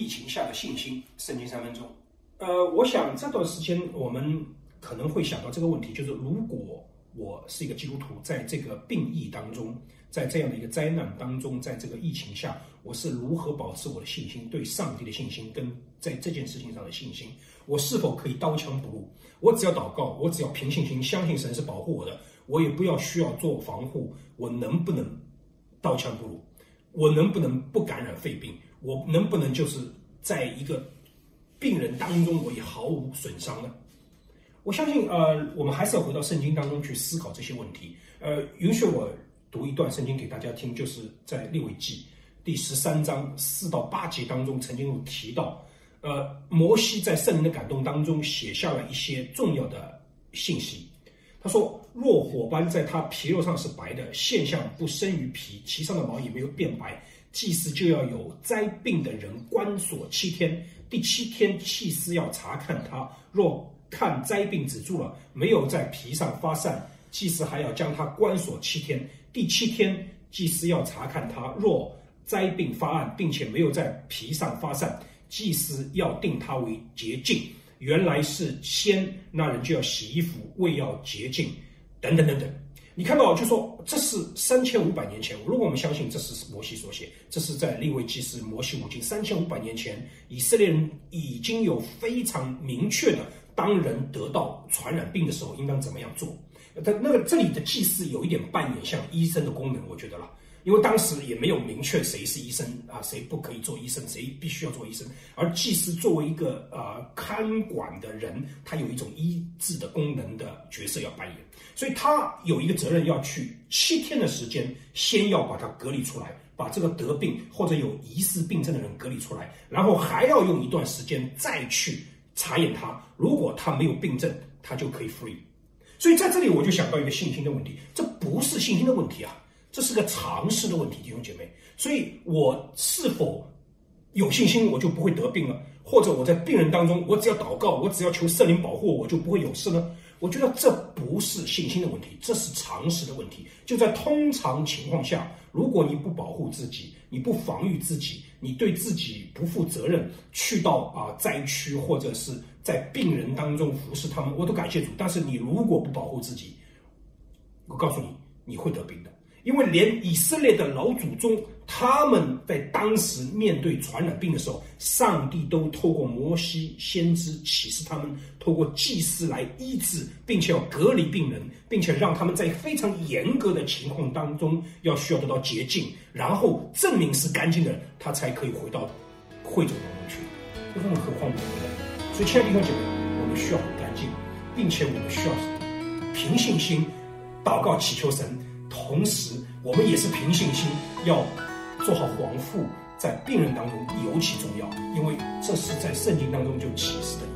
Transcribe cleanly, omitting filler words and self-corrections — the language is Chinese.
情下的信心，圣经3分钟。我想这段时间我们可能会想到这个问题，就是如果我是一个基督徒，在这个病疫当中，在这样的一个灾难当中，在这个疫情下，我是如何保持我的信心，对上帝的信心跟在这件事情上的信心？我是否可以刀枪不入？我只要祷告，我只要凭信心相信神是保护我的，我也不要需要做防护，我能不能刀枪不入？我能不能不感染肺病？我能不能就是在一个病人当中我也毫无损伤呢？我相信我们还是要回到圣经当中去思考这些问题。允许我读一段圣经给大家听，就是在利未记第13章4到8节当中曾经有提到，摩西在圣灵的感动当中写下了一些重要的信息。他说，若火斑在他皮肉上是白的，现象不生于皮，其上的毛也没有变白，祭司就要有灾病的人关锁7天，第7天祭司要查看他，若看灾病止住了，没有在皮上发散，祭司还要将他关锁7天，第7天祭司要查看他，若灾病发暗，并且没有在皮上发散，祭司要定他为洁净。原来是先那人就要洗衣服，为要洁净，等等等等。你看到就说这是3500年前，如果我们相信这是摩西所写，这是在利未记是摩西五经3500年前，以色列人已经有非常明确的，当人得到传染病的时候应当怎么样做。这里的祭司有一点扮演像医生的功能，我觉得啦。因为当时也没有明确谁是医生啊，谁不可以做医生，谁必须要做医生。而祭司作为一个看管的人，他有一种医治的功能的角色要扮演，所以他有一个责任要去7天的时间，先要把他隔离出来，把这个得病或者有疑似病症的人隔离出来，然后还要用一段时间再去查验他，如果他没有病症，他就可以 free。所以在这里我就想到一个信心的问题，这不是信心的问题啊。这是个常识的问题，弟兄姐妹。所以我是否有信心，我就不会得病了？或者我在病人当中，我只要祷告，我只要求圣灵保护我，就不会有事呢？我觉得这不是信心的问题，这是常识的问题。就在通常情况下，如果你不保护自己，你不防御自己，你对自己不负责任，去到灾区或者是在病人当中服侍他们，我都感谢主。但是你如果不保护自己，我告诉你，你会得病的。因为连以色列的老祖宗，他们在当时面对传染病的时候，上帝都透过摩西先知启示他们，透过祭司来医治，并且要隔离病人，并且让他们在非常严格的情况当中要需要得到洁净，然后证明是干净的人，他才可以回到会众当中去。更何况我们呢？所以亲爱的弟兄姐妹，我们需要很干净，并且我们需要凭信心祷告祈求神。同时我们也是凭信心要做好防护，在病人当中尤其重要，因为这是在圣经当中就启示的